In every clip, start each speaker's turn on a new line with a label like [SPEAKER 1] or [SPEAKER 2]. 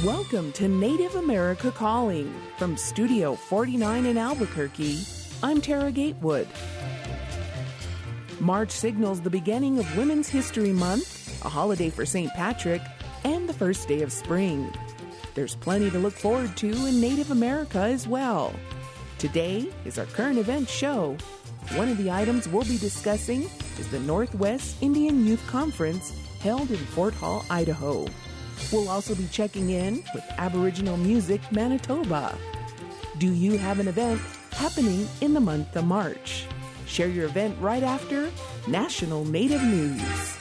[SPEAKER 1] Welcome to Native America Calling. From Studio 49 in Albuquerque, I'm Tara Gatewood. March signals the beginning of Women's History Month, a holiday for St. Patrick, and the first day of spring. There's plenty to look forward to in Native America as well. Today is our current events show. One of the items we'll be discussing is the Northwest Indian Youth Conference held in Fort Hall, Idaho. We'll also be checking in with Aboriginal Music Manitoba. Do you have an event happening in the month of March? Share your event right after National Native News.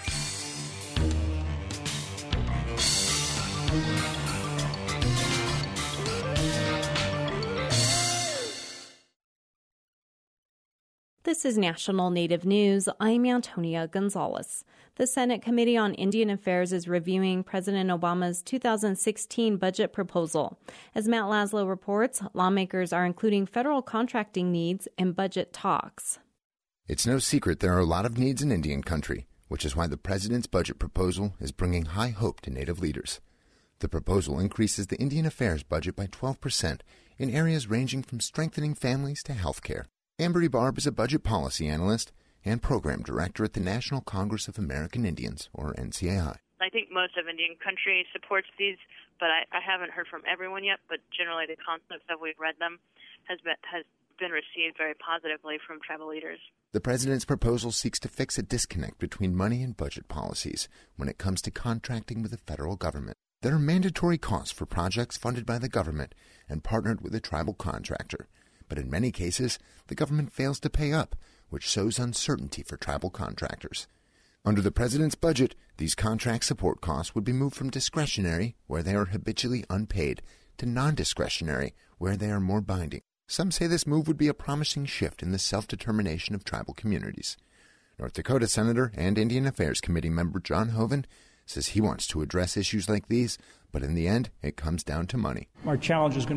[SPEAKER 2] This is National Native News. I'm Antonia Gonzalez. The Senate Committee on Indian Affairs is reviewing President Obama's 2016 budget proposal. As Matt Laszlo reports, lawmakers are including federal contracting needs in budget talks.
[SPEAKER 3] It's no secret there are a lot of needs in Indian country, which is why the president's budget proposal is bringing high hope to Native leaders. The proposal increases the Indian Affairs budget by 12% in areas ranging from strengthening families to health care. Ambery Barb is a budget policy analyst and program director at the National Congress of American Indians, or NCAI.
[SPEAKER 4] I think most of Indian country supports these, but I haven't heard from everyone yet. But generally, the concepts that we've read them has been received very positively from tribal leaders.
[SPEAKER 3] The president's proposal seeks to fix a disconnect between money and budget policies when it comes to contracting with the federal government. There are mandatory costs for projects funded by the government and partnered with a tribal contractor. But in many cases, the government fails to pay up, which sows uncertainty for tribal contractors. Under the president's budget, these contract support costs would be moved from discretionary, where they are habitually unpaid, to non-discretionary, where they are more binding. Some say this move would be a promising shift in the self-determination of tribal communities. North Dakota Senator and Indian Affairs Committee member John Hoeven says he wants to address issues like these, but in the end, it comes down to money.
[SPEAKER 5] Our challenge is going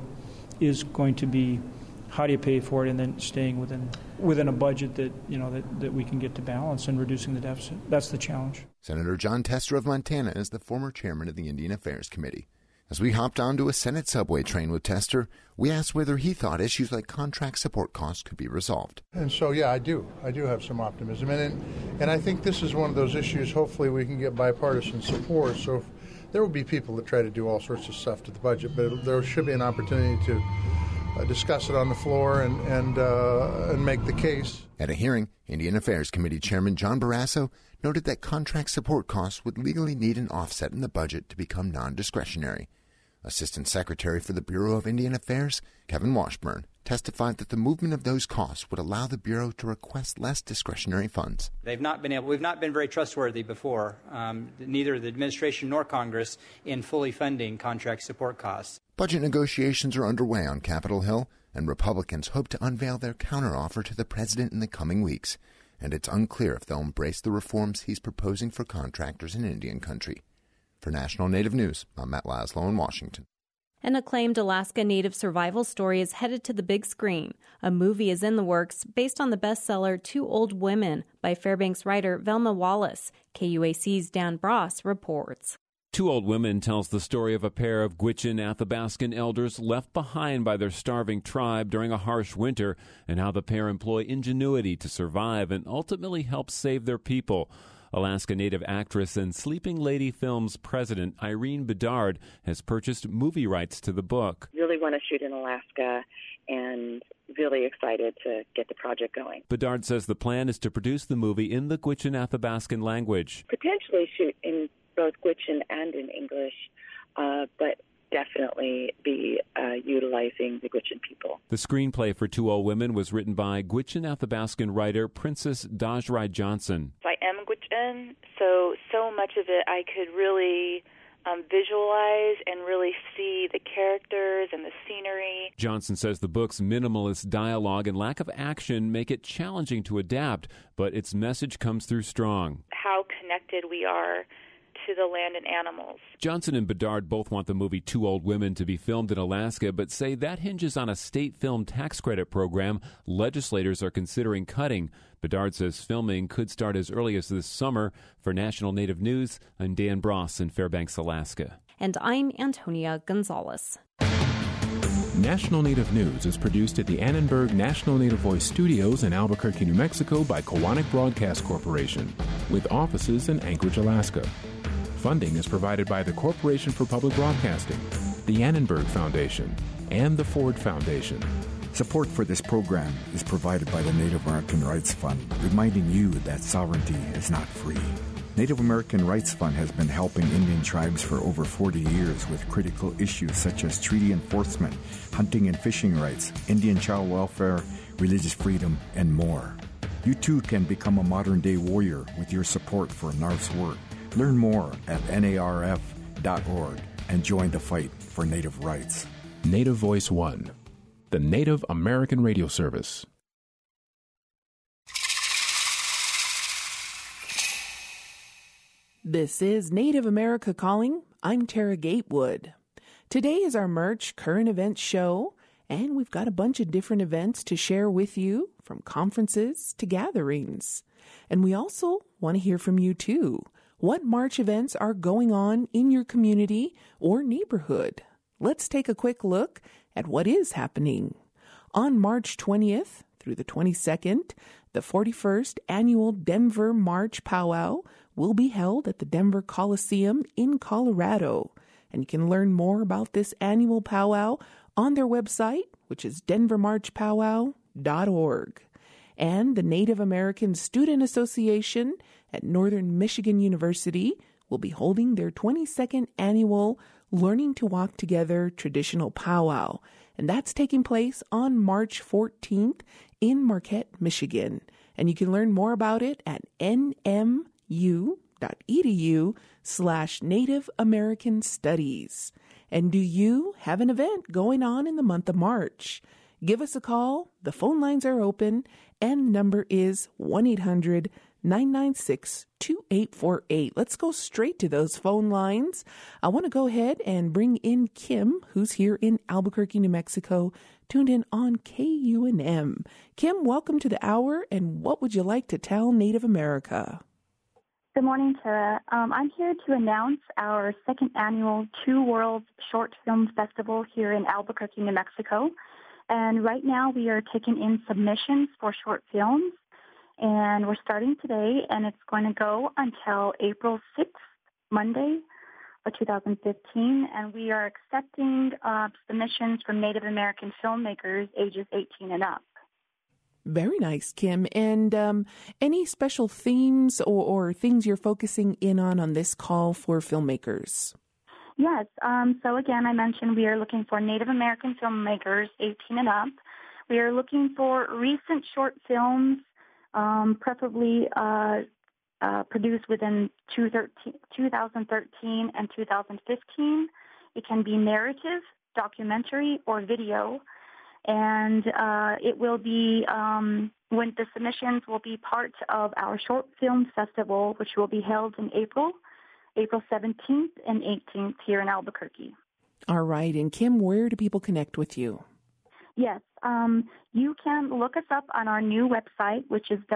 [SPEAKER 5] to be how do you pay for it, and then staying within a budget that we can get to balance and reducing the deficit. That's the challenge.
[SPEAKER 3] Senator Jon Tester of Montana is the former chairman of the Indian Affairs Committee. As we hopped onto a Senate subway train with Tester, we asked whether he thought issues like contract support costs could be resolved.
[SPEAKER 6] And so, yeah, I do have some optimism. And I think this is one of those issues, hopefully we can get bipartisan support. So there will be people that try to do all sorts of stuff to the budget, but there should be an opportunity to discuss it on the floor and make the case.
[SPEAKER 3] At a hearing, Indian Affairs Committee Chairman John Barrasso noted that contract support costs would legally need an offset in the budget to become non-discretionary. Assistant Secretary for the Bureau of Indian Affairs, Kevin Washburn, testified that the movement of those costs would allow the Bureau to request less discretionary funds.
[SPEAKER 7] We've not been very trustworthy before, neither the administration nor Congress, in fully funding contract support costs.
[SPEAKER 3] Budget negotiations are underway on Capitol Hill, and Republicans hope to unveil their counteroffer to the president in the coming weeks. And it's unclear if they'll embrace the reforms he's proposing for contractors in Indian country. For National Native News, I'm Matt Laszlo in Washington.
[SPEAKER 2] An acclaimed Alaska Native survival story is headed to the big screen. A movie is in the works based on the bestseller Two Old Women by Fairbanks writer Velma Wallace. KUAC's Dan Bross reports.
[SPEAKER 8] Two Old Women tells the story of a pair of Gwich'in Athabascan elders left behind by their starving tribe during a harsh winter, and how the pair employ ingenuity to survive and ultimately help save their people. Alaska Native actress and Sleeping Lady Films president Irene Bedard has purchased movie rights to the book.
[SPEAKER 9] Really want to shoot in Alaska and really excited to get the project going.
[SPEAKER 8] Bedard says the plan is to produce the movie in the Gwich'in Athabascan language.
[SPEAKER 9] Potentially shoot in both Gwich'in and in English, but definitely be utilizing the Gwich'in people.
[SPEAKER 8] The screenplay for Two Old Women was written by Gwich'in Athabascan writer Princess Dajrai Johnson.
[SPEAKER 10] I am Gwich'in, so much of it I could really visualize and really see the characters and the scenery.
[SPEAKER 8] Johnson says the book's minimalist dialogue and lack of action make it challenging to adapt, but its message comes through strong.
[SPEAKER 10] How connected we are to the land and animals.
[SPEAKER 8] Johnson and Bedard both want the movie Two Old Women to be filmed in Alaska, but say that hinges on a state film tax credit program legislators are considering cutting. Bedard says filming could start as early as this summer. For National Native News, I'm Dan Bross in Fairbanks, Alaska.
[SPEAKER 2] And I'm Antonia Gonzalez.
[SPEAKER 11] National Native News is produced at the Annenberg National Native Voice Studios in Albuquerque, New Mexico by Koahnic Broadcast Corporation, with offices in Anchorage, Alaska. Funding is provided by the Corporation for Public Broadcasting, the Annenberg Foundation, and the Ford Foundation.
[SPEAKER 12] Support for this program is provided by the Native American Rights Fund, reminding you that sovereignty is not free. Native American Rights Fund has been helping Indian tribes for over 40 years with critical issues such as treaty enforcement, hunting and fishing rights, Indian child welfare, religious freedom, and more. You too can become a modern-day warrior with your support for NARF's work. Learn more at narf.org and join the fight for Native rights.
[SPEAKER 11] Native Voice One, the Native American radio service.
[SPEAKER 1] This is Native America Calling. I'm Tara Gatewood. Today is our Merch Current Events Show, and we've got a bunch of different events to share with you, from conferences to gatherings. And we also want to hear from you too. What March events are going on in your community or neighborhood? Let's take a quick look at what is happening. On March 20th through the 22nd, the 41st Annual Denver March Powwow will be held at the Denver Coliseum in Colorado. And you can learn more about this annual powwow on their website, which is denvermarchpowwow.org. And the Native American Student Association at Northern Michigan University will be holding their 22nd annual Learning to Walk Together traditional powwow. And that's taking place on March 14th in Marquette, Michigan. And you can learn more about it at nmu.edu/Native American Studies. And do you have an event going on in the month of March? Give us a call. The phone lines are open, and the number is 1-800-996-2848. Let's go straight to those phone lines. I want to go ahead and bring in Kim, who's here in Albuquerque, New Mexico, tuned in on KUNM. Kim, welcome to the hour, and what would you like to tell Native America?
[SPEAKER 13] Good morning, Tara. I'm here to announce our second annual Two Worlds Short Film Festival here in Albuquerque, New Mexico. And right now we are taking in submissions for short films. And we're starting today, and it's going to go until April 6th, Monday of 2015. And we are accepting submissions from Native American filmmakers ages 18 and up.
[SPEAKER 1] Very nice, Kim. And any special themes or things you're focusing in on this call for filmmakers?
[SPEAKER 13] Yes. So again, I mentioned we are looking for Native American filmmakers 18 and up. We are looking for recent short films, preferably produced within 2013 and 2015. It can be narrative, documentary, or video. And it will be, when the submissions will be part of our Short Film Festival, which will be held in April 17th and 18th here in Albuquerque.
[SPEAKER 1] All right. And Kim, where do people connect with you?
[SPEAKER 13] Yes. You can look us up on our new website, which is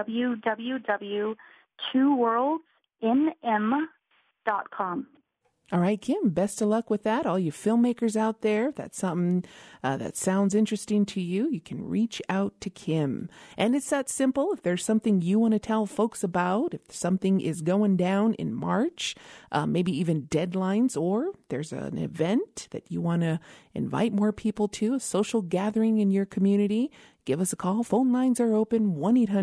[SPEAKER 13] www.twoworldsinm.com.
[SPEAKER 1] All right, Kim, best of luck with that. All you filmmakers out there, if that's something that sounds interesting to you, you can reach out to Kim. And it's that simple. If there's something you want to tell folks about, if something is going down in March, maybe even deadlines, or there's an event that you want to invite more people to, a social gathering in your community, give us a call. Phone lines are open,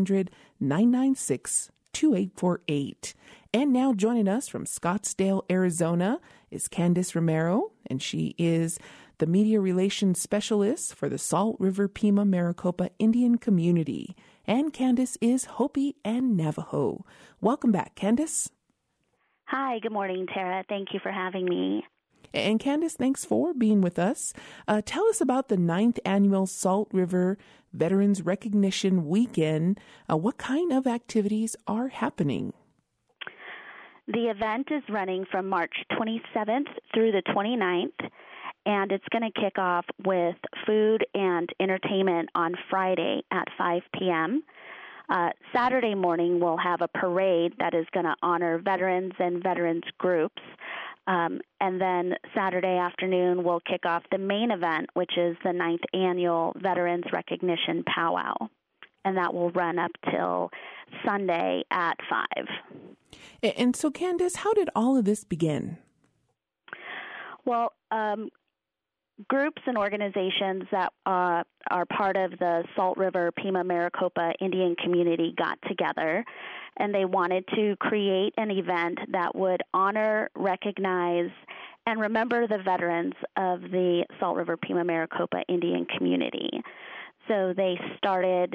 [SPEAKER 1] 1-800-996-2848. And now joining us from Scottsdale, Arizona, is Candice Romero, and she is the Media Relations Specialist for the Salt River Pima Maricopa Indian Community. And Candice is Hopi and Navajo. Welcome back, Candice.
[SPEAKER 14] Hi, good morning, Tara. Thank you for having me.
[SPEAKER 1] And Candice, thanks for being with us. Tell us about the 9th Annual Salt River Veterans Recognition Weekend. What kind of activities are happening?
[SPEAKER 14] The event is running from March 27th through the 29th, and it's going to kick off with food and entertainment on Friday at 5 p.m. Saturday morning, we'll have a parade that is going to honor veterans and veterans groups. And then Saturday afternoon, we'll kick off the main event, which is the 9th Annual Veterans Recognition Powwow. And that will run up till Sunday at 5.
[SPEAKER 1] And so, Candace, how did all of this begin?
[SPEAKER 14] Well, groups and organizations that are part of the Salt River Pima Maricopa Indian community got together, and they wanted to create an event that would honor, recognize, and remember the veterans of the Salt River Pima Maricopa Indian community. So they started,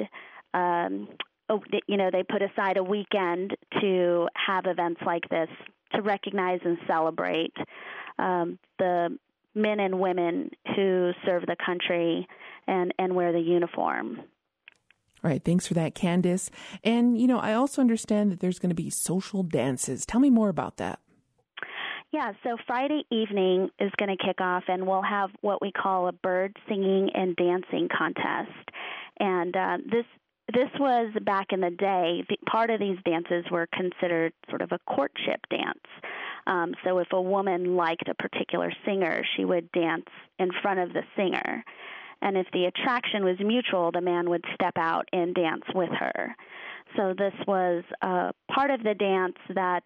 [SPEAKER 14] they put aside a weekend to have events like this to recognize and celebrate the men and women who serve the country and wear the uniform.
[SPEAKER 1] All right, thanks for that, Candace. And, I also understand that there's going to be social dances. Tell me more about that.
[SPEAKER 14] Yeah, so Friday evening is going to kick off, and we'll have what we call a bird singing and dancing contest. And this was back in the day. Part of these dances were considered sort of a courtship dance. So if a woman liked a particular singer, she would dance in front of the singer. And if the attraction was mutual, the man would step out and dance with her. So this was part of the dance that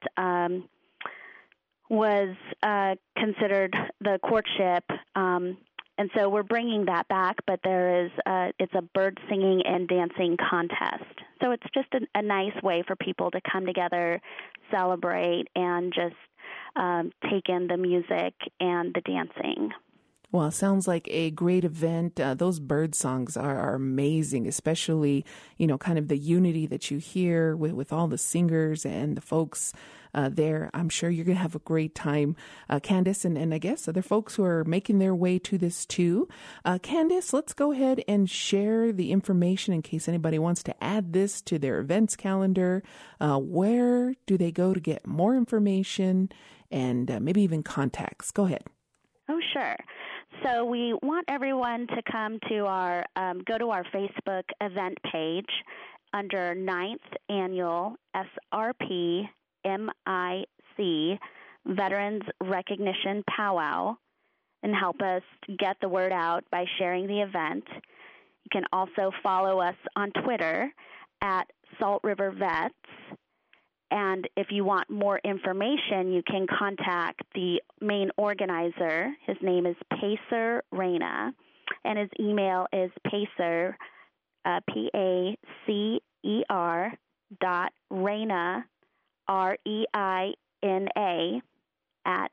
[SPEAKER 14] was considered the courtship. And so we're bringing that back, but it's a bird singing and dancing contest. So it's just a nice way for people to come together, celebrate, and just take in the music and the dancing.
[SPEAKER 1] Well, it sounds like a great event. Those bird songs are amazing, especially, kind of the unity that you hear with all the singers and the folks there. I'm sure you're going to have a great time, Candace, and I guess other folks who are making their way to this too. Candace, let's go ahead and share the information in case anybody wants to add this to their events calendar. Where do they go to get more information and maybe even contacts? Go ahead.
[SPEAKER 14] Oh, sure. So we want everyone to come to go to our Facebook event page under 9th Annual SRP MIC Veterans Recognition Powwow and help us get the word out by sharing the event. You can also follow us on Twitter at Salt River Vets. And if you want more information, you can contact the main organizer. His name is Pacer Reyna, and his email is Pacer, PACER .Reyna, REINA, at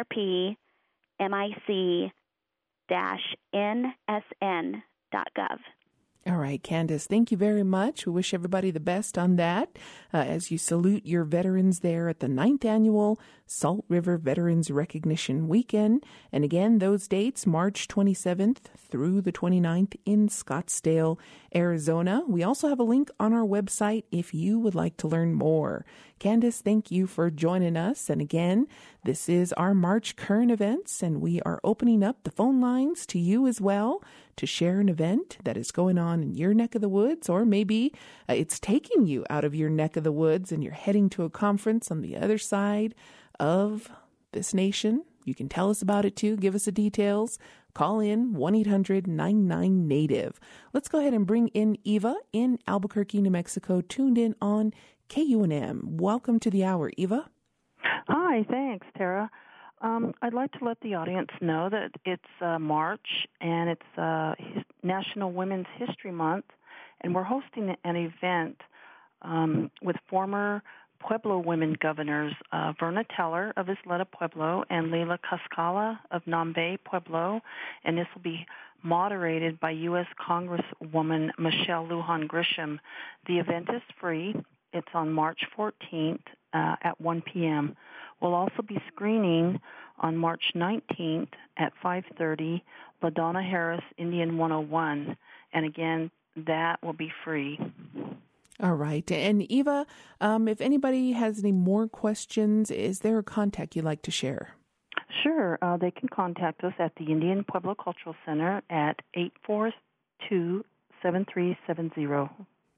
[SPEAKER 14] SRPMIC-NSN.gov.
[SPEAKER 1] All right, Candace, thank you very much. We wish everybody the best on that as you salute your veterans there at the 9th Annual Salt River Veterans Recognition Weekend. And again, those dates, March 27th through the 29th in Scottsdale, Arizona. We also have a link on our website if you would like to learn more. Candace, thank you for joining us. And again, this is our March current events, and we are opening up the phone lines to you as well to share an event that is going on in your neck of the woods, or maybe it's taking you out of your neck of the woods and you're heading to a conference on the other side of this nation. You can tell us about it too. Give us the details. Call in 1-800-99-NATIVE. Let's go ahead and bring in Eva in Albuquerque, New Mexico, tuned in on KUNM. Welcome to the hour, Eva.
[SPEAKER 15] Hi, thanks, Tara. I'd like to let the audience know that it's March, and it's National Women's History Month, and we're hosting an event with former Pueblo women governors Verna Teller of Isleta Pueblo and Leila Cascala of Nambe Pueblo, and this will be moderated by U.S. Congresswoman Michelle Lujan Grisham. The event is free. It's on March 14th at 1 p.m. We'll also be screening on March 19th at 5:30 LaDonna Harris Indian 101. And again, that will be free.
[SPEAKER 1] All right. And Eva, if anybody has any more questions, is there a contact you'd like to share?
[SPEAKER 15] Sure. They can contact us at the Indian Pueblo Cultural Center at 842-7370.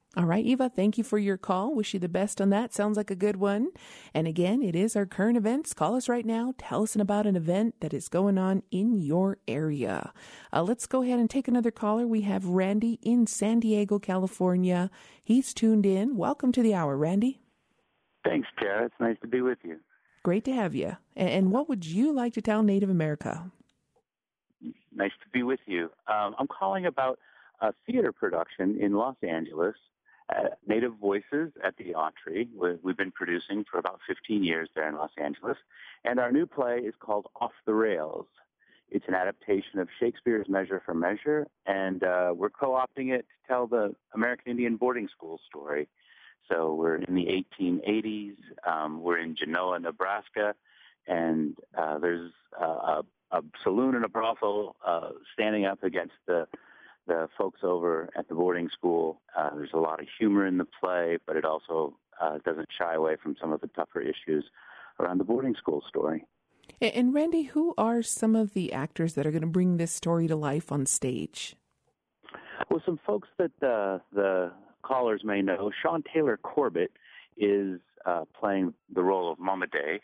[SPEAKER 1] All right, Eva, thank you for your call. Wish you the best on that. Sounds like a good one. And again, it is our current events. Call us right now. Tell us about an event that is going on in your area. Let's go ahead and take another caller. We have Randy in San Diego, California. He's tuned in. Welcome to the hour, Randy.
[SPEAKER 16] Thanks, Tara. It's nice to be with you.
[SPEAKER 1] Great to have you. And what would you like to tell Native America?
[SPEAKER 16] Nice to be with you. I'm calling about a theater production in Los Angeles, Native Voices at the Autry. We've been producing for about 15 years there in Los Angeles. And our new play is called Off the Rails. It's an adaptation of Shakespeare's Measure for Measure, and we're co-opting it to tell the American Indian boarding school story. So we're in the 1880s. We're in Genoa, Nebraska, and there's a saloon and a brothel standing up against the folks over at the boarding school. There's a lot of humor in the play, but it also doesn't shy away from some of the tougher issues around the boarding school story.
[SPEAKER 1] And Randy, who are some of the actors that are going to bring this story to life on stage?
[SPEAKER 16] Well, some folks that the callers may know. Sean Taylor Corbett is playing the role of Mama Day,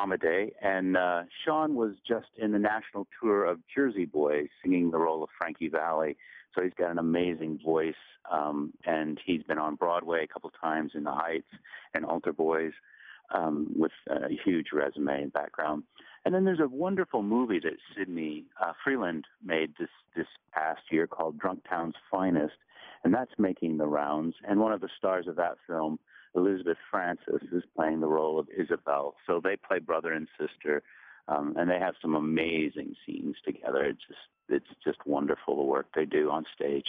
[SPEAKER 16] and Sean was just in the national tour of Jersey Boys singing the role of Frankie Valli. So he's got an amazing voice, and he's been on Broadway a couple times in The Heights and Altar Boys with a huge resume and background. And then there's a wonderful movie that Sidney Freeland made this past year called Drunk Town's Finest, and that's making the rounds. And one of the stars of that film, Elizabeth Francis, is playing the role of Isabel. So they play brother and sister, and they have some amazing scenes together. It's just wonderful the work they do on stage.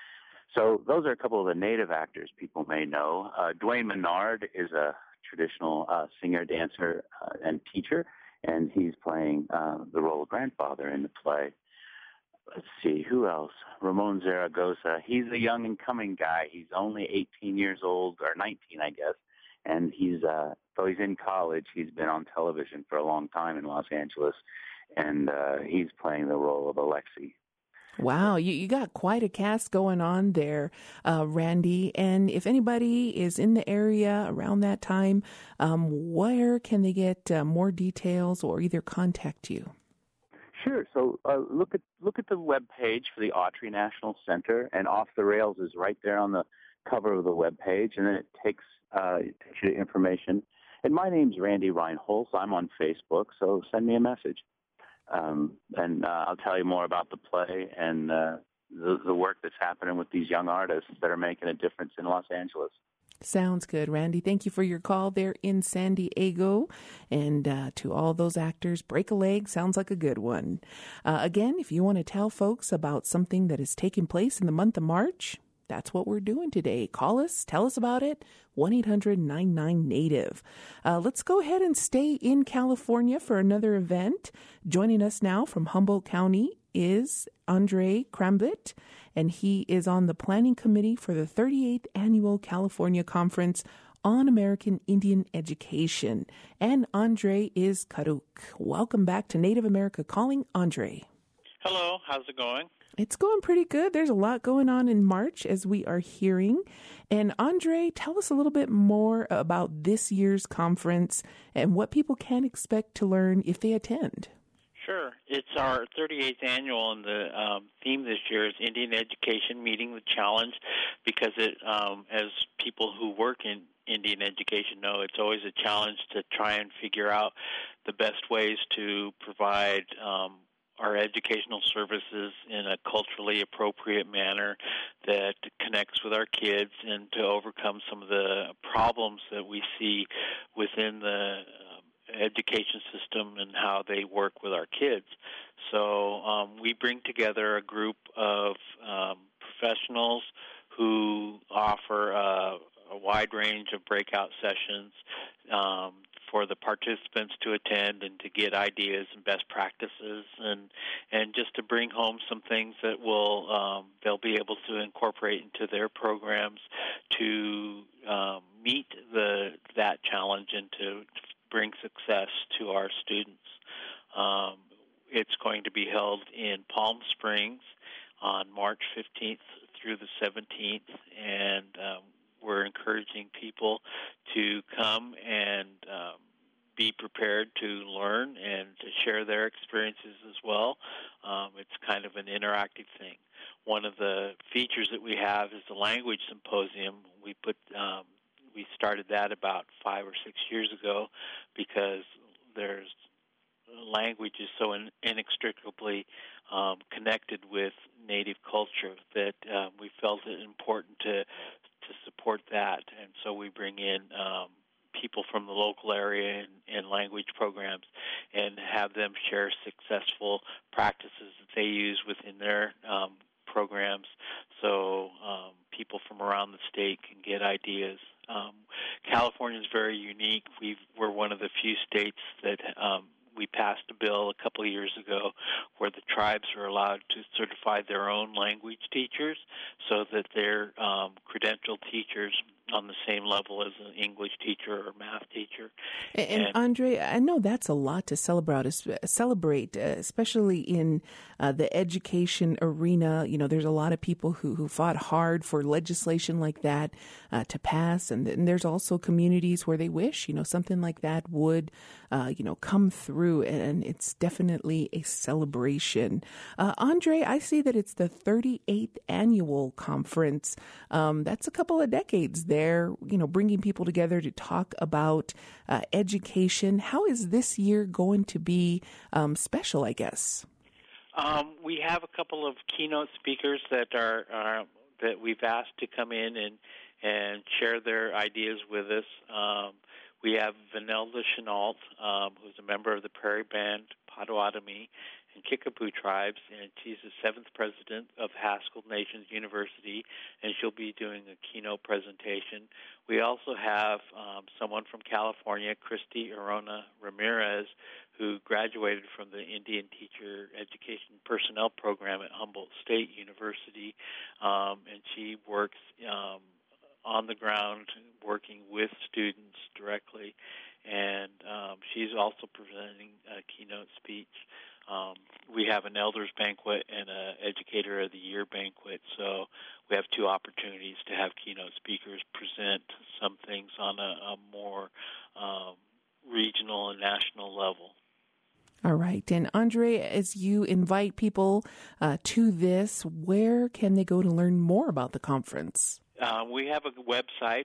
[SPEAKER 16] So those are a couple of the Native actors people may know. Dwayne Menard is a traditional singer, dancer, and teacher, and he's playing the role of grandfather in the play. Let's see, who else? Ramon Zaragoza. He's a young and coming guy. He's only 18 years old, or 19, I guess. And though he's in college, he's been on television for a long time in Los Angeles. And he's playing the role of Alexi.
[SPEAKER 1] Wow, you got quite a cast going on there, Randy. And if anybody is in the area around that time, where can they get more details or either contact you?
[SPEAKER 16] Sure. So look at the web page for the Autry National Center, and Off the Rails is right there on the cover of the web page, and then it takes you to information. And my name's Randy Reinholz. I'm on Facebook, so send me a message. And I'll tell you more about the play and the work that's happening with these young artists that are making a difference in Los Angeles.
[SPEAKER 1] Sounds good, Randy. Thank you for your call there in San Diego. And to all those actors, break a leg sounds like a good one. Again, if you want to tell folks about something that is taking place in the month of March, that's what we're doing today. Call us, tell us about it, 1-800-99-NATIVE. Let's go ahead and stay in California for another event. Joining us now from Humboldt County is Andre Krambit, and he is on the planning committee for the 38th Annual California Conference on American Indian Education. And Andre is Karuk. Welcome back to Native America Calling, Andre.
[SPEAKER 17] Hello, how's it going?
[SPEAKER 1] It's going pretty good. There's a lot going on in March, as we are hearing. And Andre, tell us a little bit more about this year's conference and what people can expect to learn if they attend.
[SPEAKER 17] Sure. It's our 38th annual, and the theme this year is Indian Education Meeting the Challenge, because it, as people who work in Indian education know, it's always a challenge to try and figure out the best ways to provide our educational services in a culturally appropriate manner that connects with our kids, and to overcome some of the problems that we see within the education system and how they work with our kids. So we bring together a group of professionals who offer a wide range of breakout sessions for the participants to attend and to get ideas and best practices, and just to bring home some things that will they'll be able to incorporate into their programs to meet that challenge and to bring success to our students. It's going to be held in Palm Springs on March 15th through the 17th, and encouraging people to come and be prepared to learn and to share their experiences as well. It's kind of an interactive thing. One of the features that we have is the language symposium. We started that about 5 or 6 years ago because language is so inextricably connected with Native culture that we felt it important to support that, and so we bring in people from the local area and language programs and have them share successful practices that they use within their programs, so people from around the state can get ideas. California is very unique. We're one of the few states that we passed a bill a couple of years ago where the tribes are allowed to certify their own language teachers so that they're credentialed teachers on the same level as an English teacher or math teacher.
[SPEAKER 1] And Andre, I know that's a lot to celebrate, especially in the education arena. You know, there's a lot of people who fought hard for legislation like that to pass, and there's also communities where they wish, something like that would, come through, and it's definitely a celebration. Andre, I see that it's the 38th annual conference. That's a couple of decades there, bringing people together to talk about education. How is this year going to be special, I guess?
[SPEAKER 17] We have a couple of keynote speakers that are that we've asked to come in and share their ideas with us. We have Vanelda Chenault, who's a member of the Prairie Band, Potawatomi, and Kickapoo tribes, and she's the 7th president of Haskell Nations University, and she'll be doing a keynote presentation. We also have someone from California, Christy Arona Ramirez, who graduated from the Indian Teacher Education Personnel Program at Humboldt State University, and she works on the ground, working with students directly, and she's also presenting a keynote speech. We have an Elders Banquet and an Educator of the Year Banquet, so we have 2 opportunities to have keynote speakers present some things on a more regional and national level.
[SPEAKER 1] All right. And Andre, as you invite people to this, where can they go to learn more about the conference?
[SPEAKER 17] We have a website,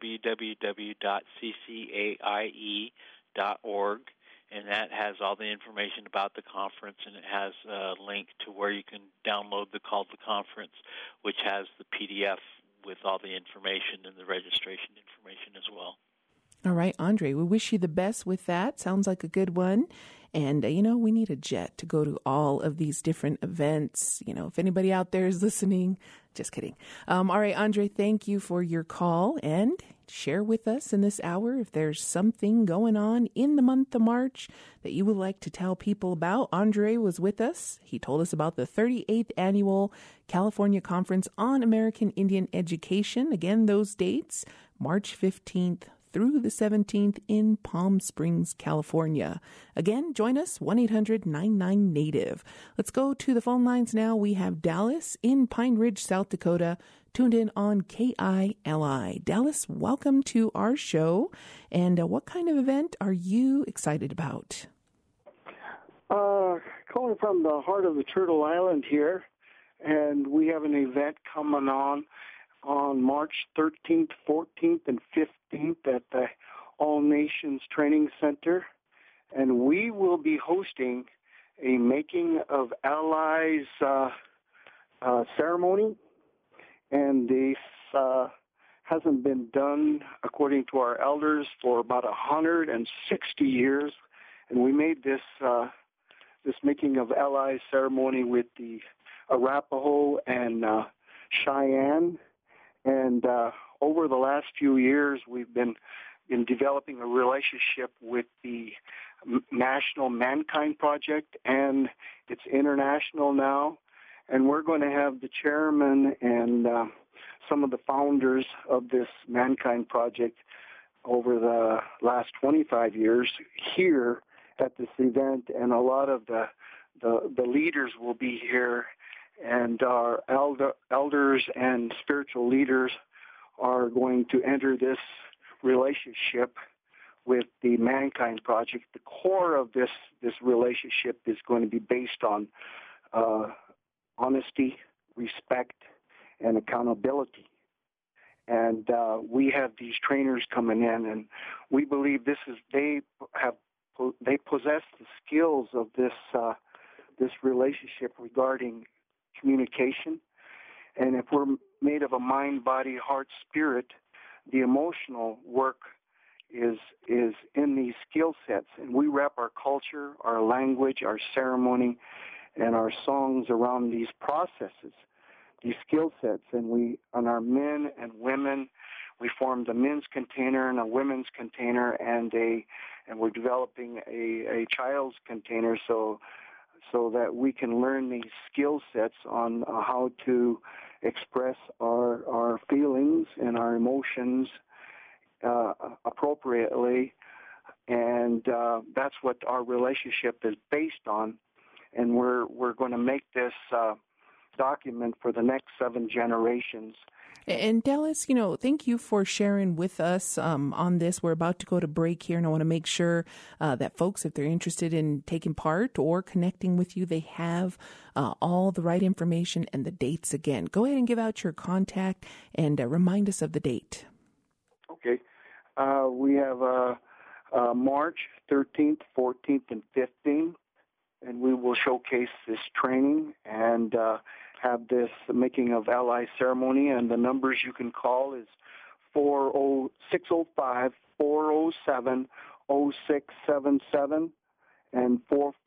[SPEAKER 17] www.ccaie.org, and that has all the information about the conference, and it has a link to where you can download the Call to Conference, which has the PDF with all the information and the registration information as well.
[SPEAKER 1] All right, Andre, we wish you the best with that. Sounds like a good one. And, we need a jet to go to all of these different events. If anybody out there is listening, just kidding. All right, Andre, thank you for your call, and share with us in this hour if there's something going on in the month of March that you would like to tell people about. Andre was with us. He told us about the 38th Annual California Conference on American Indian Education. Again, those dates, March 15th through the 17th in Palm Springs, California. Again, join us, 1-800-99-NATIVE. Let's go to the phone lines now. We have Dallas in Pine Ridge, South Dakota, tuned in on KILI. Dallas, welcome to our show. And what kind of event are you excited about?
[SPEAKER 18] Calling from the heart of the Turtle Island here, and we have an event coming on March 13th, 14th, and 15th at the All Nations Training Center. And we will be hosting a Making of Allies ceremony. And this hasn't been done, according to our elders, for about 160 years. And we made this Making of Allies ceremony with the Arapaho and Cheyenne. And over the last few years, we've been developing a relationship with the National Mankind Project, and it's international now. And we're going to have the chairman and some of the founders of this Mankind Project over the last 25 years here at this event, and a lot of the leaders will be here. And our elders and spiritual leaders are going to enter this relationship with the Mankind Project. The core of this relationship is going to be based on honesty, respect, and accountability. And we have these trainers coming in, and we believe they possess the skills of this relationship regarding communication. And if we're made of a mind, body, heart, spirit, the emotional work is in these skill sets. And we wrap our culture, our language, our ceremony, and our songs around these processes, these skill sets. And on our men and women, we formed a men's container and a women's container, and we're developing a child's container so that we can learn these skill sets on how to express our feelings and our emotions appropriately. And that's what our relationship is based on. And we're going to make this document for the next 7 generations.
[SPEAKER 1] And Dallas, thank you for sharing with us on this. We're about to go to break here, and I want to make sure that folks, if they're interested in taking part or connecting with you, they have all the right information and the dates again. Go ahead and give out your contact and remind us of the date.
[SPEAKER 18] Okay. We have March 13th, 14th, and 15th, and we will showcase this training and have this making of ally ceremony, and the numbers you can call is 605-407-0677 and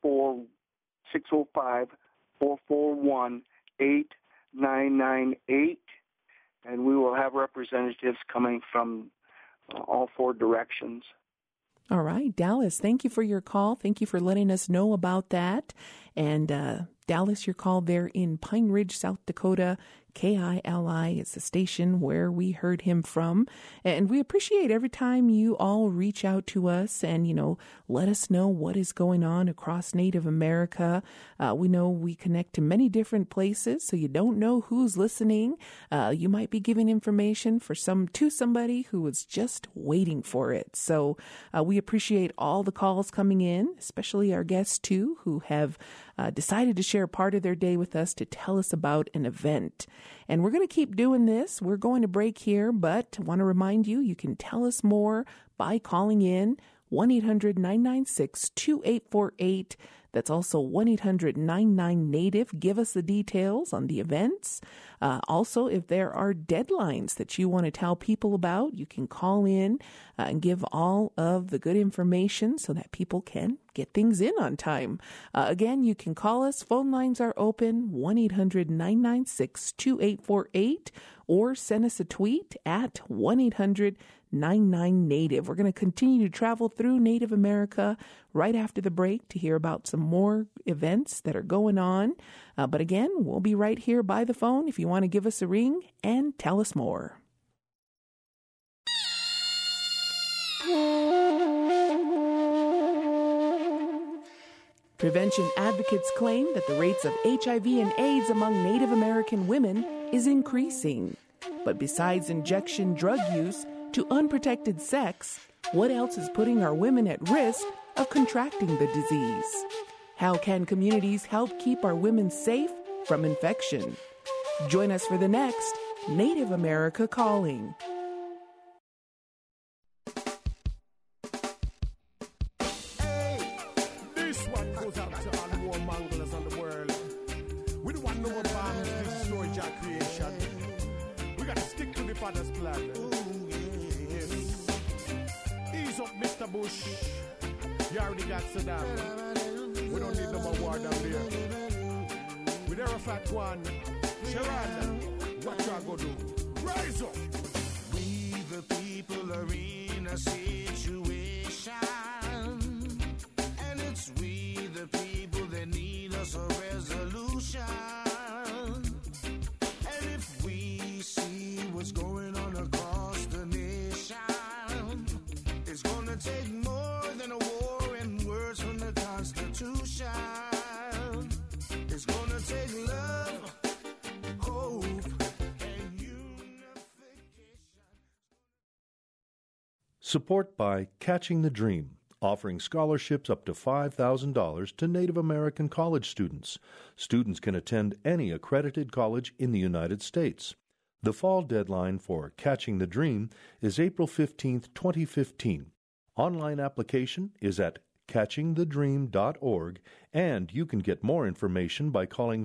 [SPEAKER 18] 605-441-8998, and we will have representatives coming from all 4 directions.
[SPEAKER 1] All right, Dallas, thank you for your call. Thank you for letting us know about that. And Dallas, your call there in Pine Ridge, South Dakota, KILI. It's the station where we heard him from. And we appreciate every time you all reach out to us and, let us know what is going on across Native America. We know we connect to many different places, so you don't know who's listening. You might be giving information to somebody who was just waiting for it. So we appreciate all the calls coming in, especially our guests too, who have decided to share part of their day with us to tell us about an event. And we're going to keep doing this. We're going to break here, but I want to remind you, you can tell us more by calling in 1-800-996-2848. That's also 1-800-99-NATIVE. Give us the details on the events. Also, if there are deadlines that you want to tell people about, you can call in and give all of the good information so that people can get things in on time. Again, you can call us. Phone lines are open, 1-800-996-2848, or send us a tweet at 1-800-99-NATIVE. We're going to continue to travel through Native America right after the break to hear about some more events that are going on. But again, we'll be right here by the phone if you want to give us a ring and tell us more. Prevention advocates claim that the rates of HIV and AIDS among Native American women is increasing. But besides injection drug use to unprotected sex, what else is putting our women at risk of contracting the disease? How can communities help keep our women safe from infection? Join us for the next Native America Calling.
[SPEAKER 19] You already got Saddam. We don't need no more war down there. With Arafat one, Sharon, what you go do? Rise up! We the people are in a situation, and it's we the people that need us a resolution. And if we see what's going on across the nation, it's gonna take more than a war and words from the Constitution. It's gonna take love, hope, and unification.
[SPEAKER 20] Support by Catching the Dream, offering scholarships up to $5,000 to Native American college students. Students can attend any accredited college in the United States. The fall deadline for Catching the Dream is April 15, 2015. Online application is at catchingthedream.org, and you can get more information by calling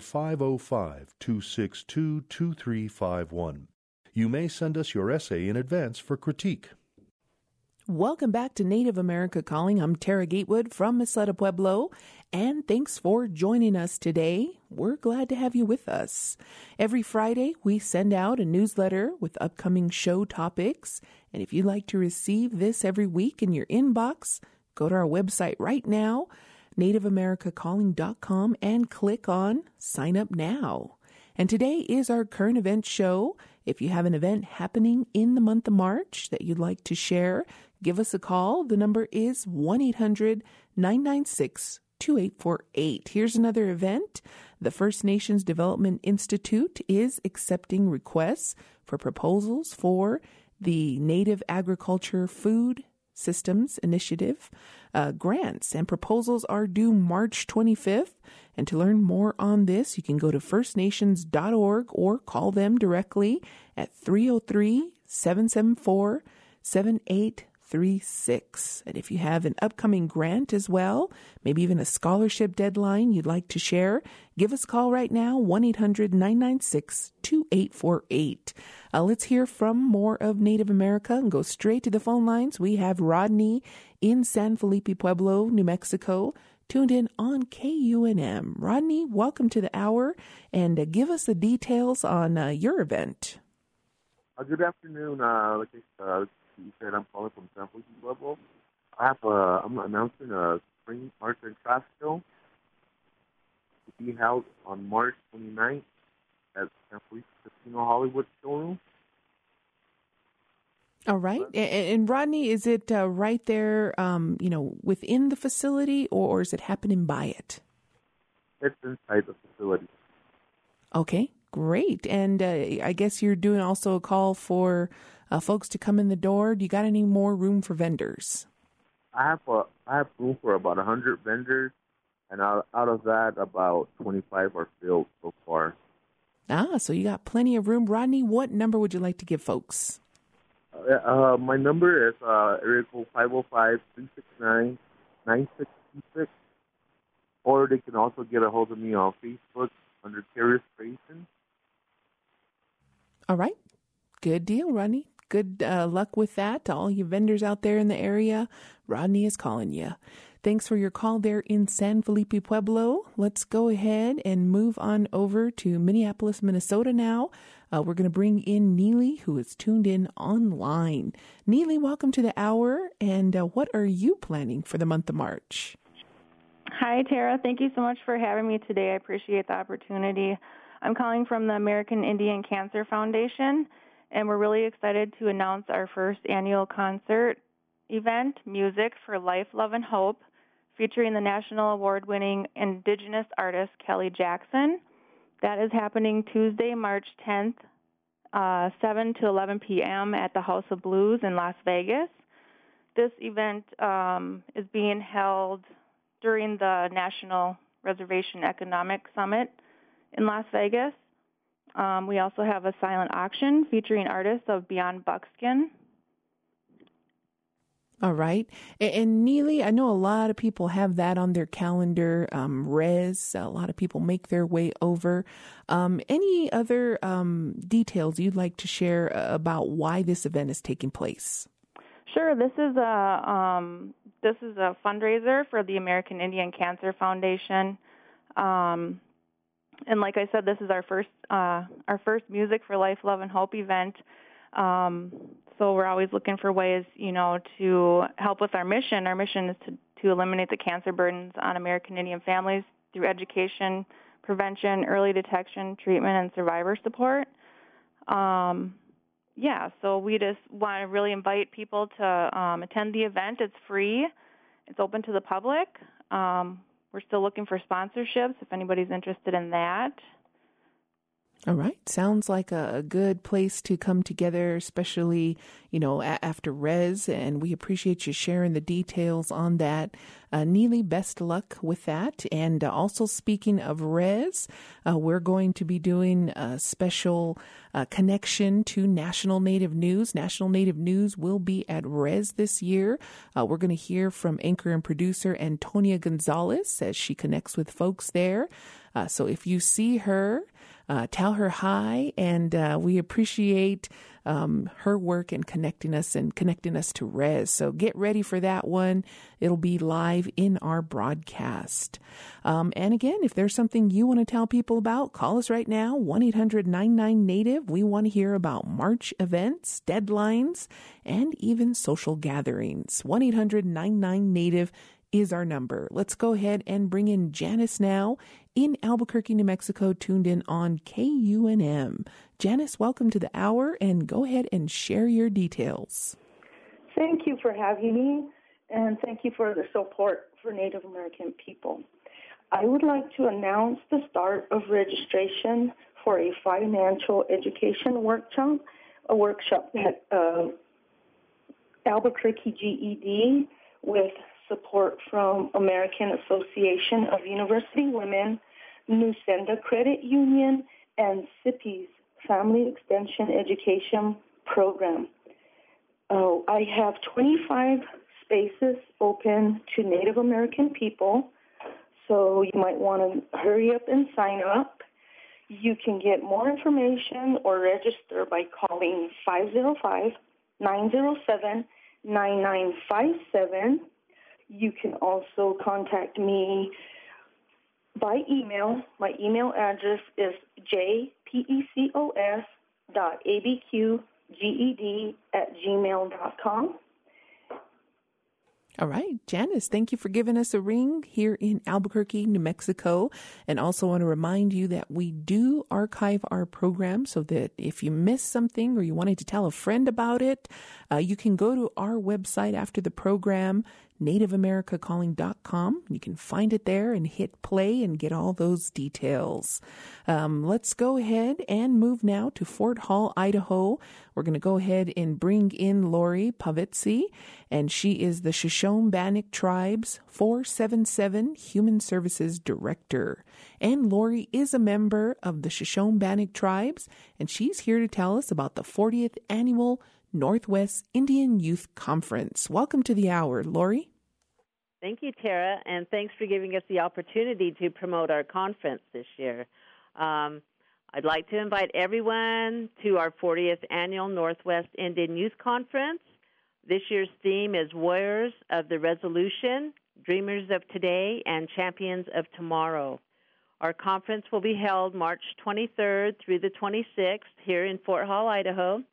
[SPEAKER 20] 505-262-2351. You may send us your essay in advance for critique.
[SPEAKER 1] Welcome back to Native America Calling. I'm Tara Gatewood from Isleta Pueblo, and thanks for joining us today. We're glad to have you with us. Every Friday, we send out a newsletter with upcoming show topics, and if you'd like to receive this every week in your inbox, go to our website right now, nativeamericacalling.com, and click on Sign Up Now. And today is our current event show. If you have an event happening in the month of March that you'd like to share, give us a call. The number is 1-800-996-2848. Here's another event. The First Nations Development Institute is accepting requests for proposals for the Native Agriculture Food Systems Initiative grants, and proposals are due March 25th. And to learn more on this, you can go to firstnations.org or call them directly at 303-774-7836. And if you have an upcoming grant as well, maybe even a scholarship deadline you'd like to share, give us a call right now, 1-800-996-2848. Let's hear from more of Native America and go straight to the phone lines. We have Rodney in San Felipe Pueblo, New Mexico, tuned in on KUNM. Rodney, welcome to the hour, and give us the details on your event.
[SPEAKER 21] Good afternoon. Like you said, I'm calling from San Felipe Pueblo. I'm announcing a spring arts and crafts show to be held on March 29th at San Felipe Casino Hollywood showroom.
[SPEAKER 1] All right. And Rodney, is it right there, within the facility, or is it happening by it?
[SPEAKER 21] It's inside the facility.
[SPEAKER 1] Okay, great. And I guess you're doing also a call for folks to come in the door. Do you got any more room for vendors?
[SPEAKER 21] I have room for about 100 vendors, and out of that, about 25 are filled so far.
[SPEAKER 1] So you got plenty of room. Rodney, what number would you like to give folks?
[SPEAKER 21] My number is area code 505-369-9626, or they can also get a hold of me on Facebook under Curious Creation.
[SPEAKER 1] All right. Good deal, Rodney. Good luck with that. To all you vendors out there in the area, Rodney is calling you. Thanks for your call there in San Felipe Pueblo. Let's go ahead and move on over to Minneapolis, Minnesota now. We're going to bring in Neely, who is tuned in online. Neely, welcome to the hour. And what are you planning for the month of March?
[SPEAKER 22] Hi, Tara. Thank you so much for having me today. I appreciate the opportunity. I'm calling from the American Indian Cancer Foundation, and we're really excited to announce our first annual concert event, Music for Life, Love, and Hope, featuring the national award-winning Indigenous artist Kelly Jackson. That is happening Tuesday, March 10th, 7 to 11 p.m. at the House of Blues in Las Vegas. This event is being held during the National Reservation Economic Summit in Las Vegas. We also have a silent auction featuring artists of Beyond Buckskin.
[SPEAKER 1] All right. And Neely, I know a lot of people have that on their calendar. A lot of people make their way over. Any other details you'd like to share about why this event is taking place?
[SPEAKER 22] Sure. This is a fundraiser for the American Indian Cancer Foundation. And like I said, this is our first Music for Life, Love, and Hope event. So we're always looking for ways, to help with our mission. Our mission is to eliminate the cancer burdens on American Indian families through education, prevention, early detection, treatment, and survivor support. So we just want to really invite people to attend the event. It's free. It's open to the public. We're still looking for sponsorships if anybody's interested in that.
[SPEAKER 1] All right. Sounds like a good place to come together, especially, after Res. And we appreciate you sharing the details on that. Neely, best luck with that. And also speaking of Res, we're going to be doing a special connection to National Native News. National Native News will be at Res this year. We're going to hear from anchor and producer Antonia Gonzalez as she connects with folks there. So if you see her, tell her hi, and we appreciate her work and connecting us to Res. So get ready for that one. It'll be live in our broadcast. And again, if there's something you want to tell people about, call us right now, 1-800-99-NATIVE. We want to hear about March events, deadlines, and even social gatherings. 1-800-99-NATIVE is our number. Let's go ahead and bring in Janice now in Albuquerque, New Mexico, tuned in on KUNM. Janice, welcome to the hour, and go ahead and share your details.
[SPEAKER 4] Thank you for having me, and thank you for the support for Native American people. I would like to announce the start of registration for a financial education workshop, a workshop that Albuquerque GED with support from American Association of University Women, Nusenda Credit Union, and CIPI's Family Extension Education Program. I have 25 spaces open to Native American people, so you might want to hurry up and sign up. You can get more information or register by calling 505-907-9957. You can also contact me by email. My email address is jpecos.abqged@gmail.com.
[SPEAKER 1] All right, Janice, thank you for giving us a ring here in Albuquerque, New Mexico. And also want to remind you that we do archive our program so that if you missed something or you wanted to tell a friend about it, you can go to our website after the program, nativeamericacalling.com. You can find it there and hit play and get all those details. Let's go ahead and move now to Fort Hall, Idaho. We're going to go ahead and bring in Lori Pavitzi, and she is the Shoshone-Bannock Tribe's 477 Human Services Director. And Lori is a member of the Shoshone-Bannock Tribes, and she's here to tell us about the 40th Annual Northwest Indian Youth Conference. Welcome to the hour, Lori.
[SPEAKER 5] Thank you, Tara, and thanks for giving us the opportunity to promote our conference this year. I'd like to invite everyone to our 40th Annual Northwest Indian Youth Conference. This year's theme is Warriors of the Resolution, Dreamers of Today, and Champions of Tomorrow. Our conference will be held March 23rd through the 26th here in Fort Hall, Idaho.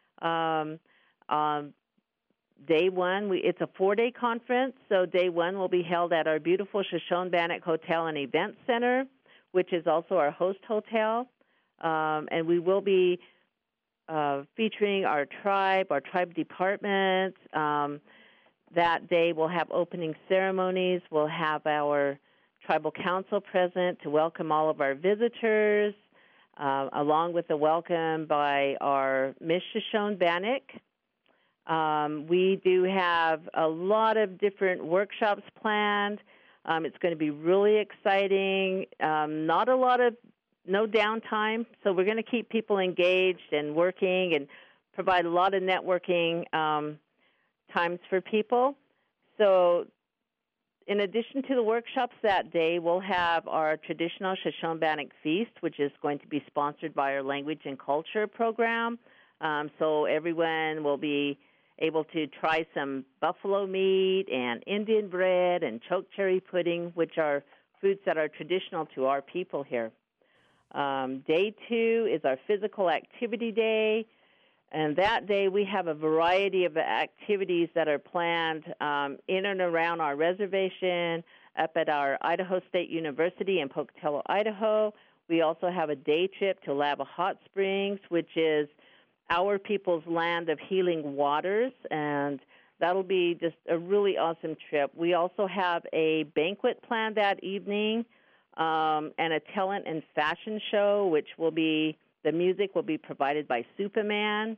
[SPEAKER 5] Day one, it's a 4-day conference, so day one will be held at our beautiful Shoshone-Bannock Hotel and Event Center, which is also our host hotel. And we will be featuring our tribe department. That day we'll have opening ceremonies. We'll have our tribal council present to welcome all of our visitors, along with a welcome by our Miss Shoshone-Bannock. We do have a lot of different workshops planned. It's going to be really exciting. No downtime, so we're going to keep people engaged and working and provide a lot of networking times for people. So in addition to the workshops that day, we'll have our traditional Shoshone-Bannock Feast, which is going to be sponsored by our Language and Culture program. So everyone will be able to try some buffalo meat and Indian bread and choke cherry pudding, which are foods that are traditional to our people here. Day two is our physical activity day, and that day we have a variety of activities that are planned in and around our reservation, up at our Idaho State University in Pocatello, Idaho. We also have a day trip to Lava Hot Springs, which is our people's land of healing waters, and that'll be just a really awesome trip. We also have a banquet planned that evening, and a talent and fashion show, which will be The music will be provided by Superman.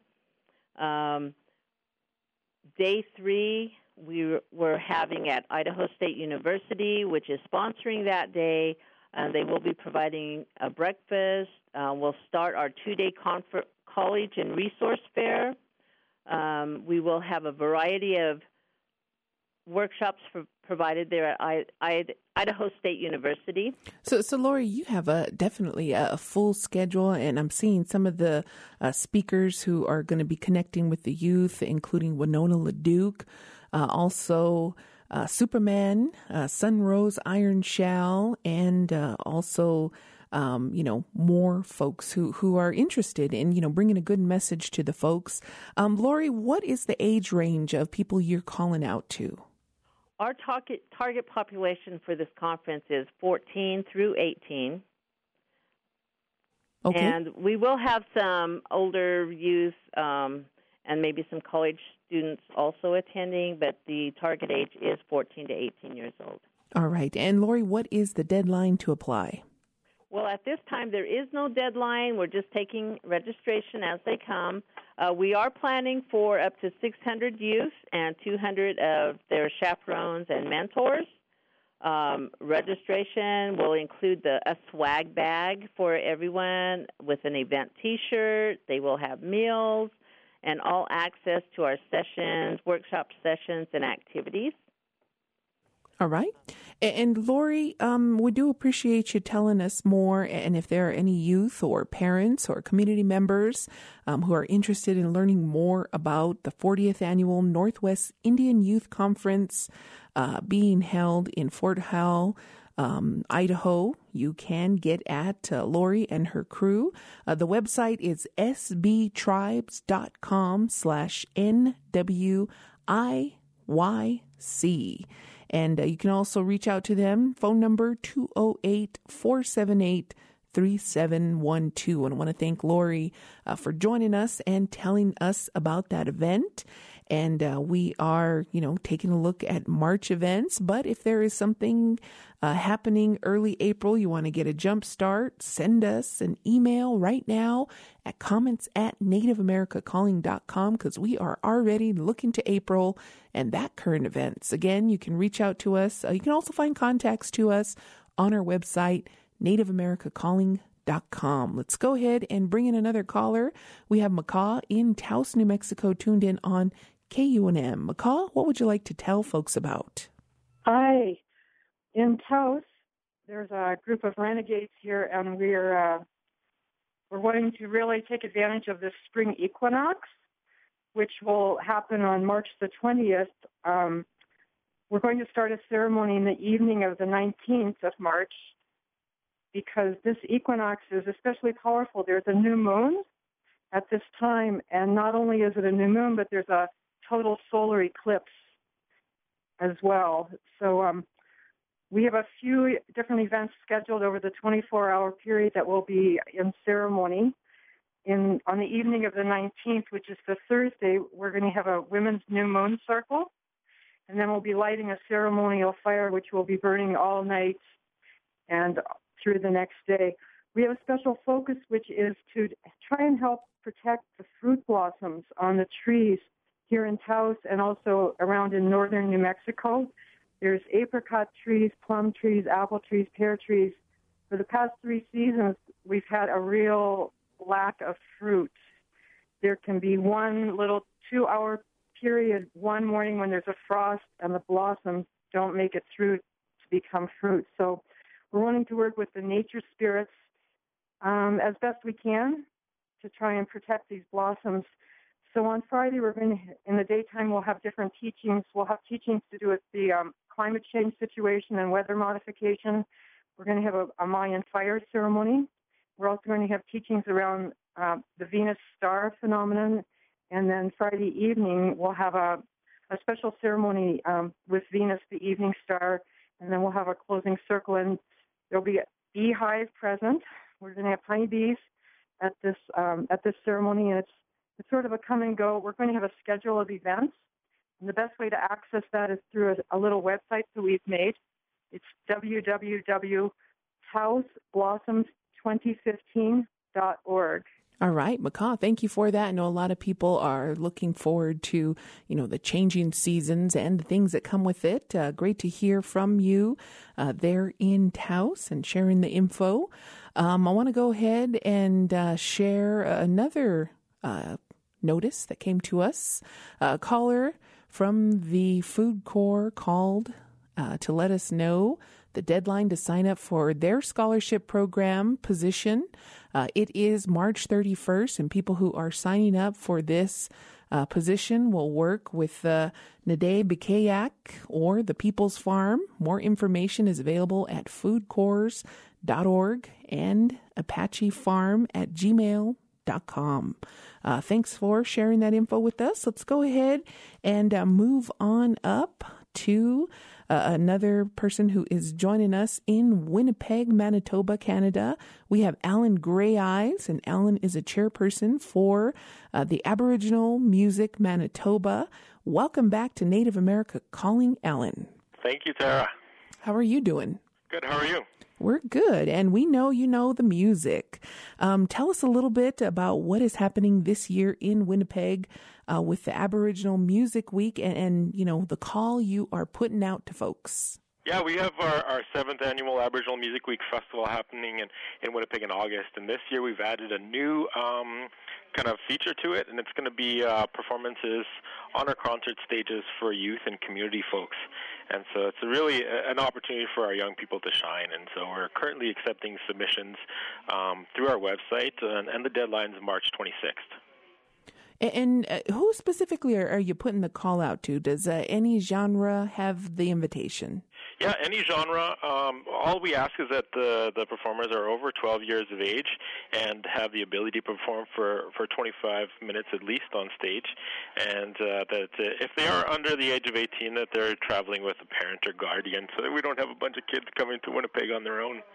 [SPEAKER 5] Day 3, we're having at Idaho State University, which is sponsoring that day. They will be providing a breakfast. We'll start our 2-day college and resource fair. We will have a variety of workshops provided there at Idaho State University.
[SPEAKER 1] So Lori, you have definitely a full schedule, and I'm seeing some of the speakers who are going to be connecting with the youth, including Winona LaDuke, also Superman, Sunrose Iron Shell, and also more folks who are interested in, bringing a good message to the folks. Lori, what is the age range of people you're calling out to?
[SPEAKER 5] Our target population for this conference is 14 through 18.
[SPEAKER 1] Okay.
[SPEAKER 5] And we will have some older youth and maybe some college students also attending, but the target age is 14 to 18 years old.
[SPEAKER 1] All right. And Lori, what is the deadline to apply?
[SPEAKER 5] Well, at this time, there is no deadline. We're just taking registration as they come. We are planning for up to 600 youth and 200 of their chaperones and mentors. Registration will include a swag bag for everyone with an event T-shirt. They will have meals and all access to our sessions, workshop sessions, and activities.
[SPEAKER 1] All right. And Lori, we do appreciate you telling us more. And if there are any youth or parents or community members who are interested in learning more about the 40th Annual Northwest Indian Youth Conference being held in Fort Howell, Idaho, you can get at Lori and her crew. The website is sbtribes.com/NWIYC. And you can also reach out to them. Phone number 208-478-3712. And I want to thank Lori for joining us and telling us about that event. And we are, taking a look at March events. But if there is something happening early April, you want to get a jump start, send us an email right now at comments@nativeamericacalling.com, because we are already looking to April and that current events. Again, you can reach out to us. You can also find contacts to us on our website, nativeamericacalling.com. Let's go ahead and bring in another caller. We have McCaw in Taos, New Mexico, tuned in on KUNM. McCaw, what would you like to tell folks about?
[SPEAKER 6] Hi. In Taos, there's a group of renegades here, and we're wanting to really take advantage of this spring equinox, which will happen on March the 20th. We're going to start a ceremony in the evening of the 19th of March, because this equinox is especially powerful. There's a new moon at this time, and not only is it a new moon, but there's a total solar eclipse as well. So we have a few different events scheduled over the 24-hour period that will be in ceremony. On the evening of the 19th, which is the Thursday, we're going to have a women's new moon circle, and then we'll be lighting a ceremonial fire, which will be burning all night and through the next day. We have a special focus, which is to try and help protect the fruit blossoms on the trees here in Taos and also around in northern New Mexico. There's apricot trees, plum trees, apple trees, pear trees. For the past 3 seasons, we've had a real lack of fruit. There can be one little 2-hour period one morning when there's a frost and the blossoms don't make it through to become fruit. So we're wanting to work with the nature spirits as best we can to try and protect these blossoms. So on Friday, in the daytime, we'll have different teachings. We'll have teachings to do with the climate change situation and weather modification. We're going to have a Mayan fire ceremony. We're also going to have teachings around the Venus star phenomenon. And then Friday evening, we'll have a special ceremony with Venus, the evening star. And then we'll have a closing circle, and there'll be a beehive present. We're going to have honeybees at this ceremony, and it's sort of a come and go. We're going to have a schedule of events, and the best way to access that is through a little website that we've made. It's www.taosblossoms2015 redwinconsulting.org.
[SPEAKER 1] All right, McCaw, thank you for that. I know a lot of people are looking forward to, the changing seasons and the things that come with it. Great to hear from you there in Taos and sharing the info. I want to go ahead and share another notice that came to us. A caller from the Food Corps called to let us know the deadline to sign up for their scholarship program position. It is March 31st, and people who are signing up for this position will work with Nade Bikayak or the People's Farm. More information is available at foodcorps.org and apachefarm@gmail.com. Thanks for sharing that info with us. Let's go ahead and move on up to another person who is joining us in Winnipeg, Manitoba, Canada. We have Alan Gray Eyes, and Alan is a chairperson for the Aboriginal Music Manitoba. Welcome back to Native America Calling, Alan.
[SPEAKER 3] Thank you, Tara.
[SPEAKER 1] How are you doing?
[SPEAKER 3] Good. How are you?
[SPEAKER 1] We're good, and we know you know the music. Tell us a little bit about what is happening this year in Winnipeg with the Aboriginal Music Week and the call you are putting out to folks.
[SPEAKER 3] Yeah, we have our 7th annual Aboriginal Music Week Festival happening in Winnipeg in August, and this year we've added a new kind of feature to it, and it's going to be performances on our concert stages for youth and community folks. And so it's really an opportunity for our young people to shine. And so we're currently accepting submissions through our website, and the deadline is March 26th.
[SPEAKER 1] And who specifically are you putting the call out to? Does any genre have the invitation?
[SPEAKER 3] Yeah, any genre. All we ask is that the performers are over 12 years of age and have the ability to perform for 25 minutes at least on stage, and that if they are under the age of 18, that they're traveling with a parent or guardian, so that we don't have a bunch of kids coming to Winnipeg on their own.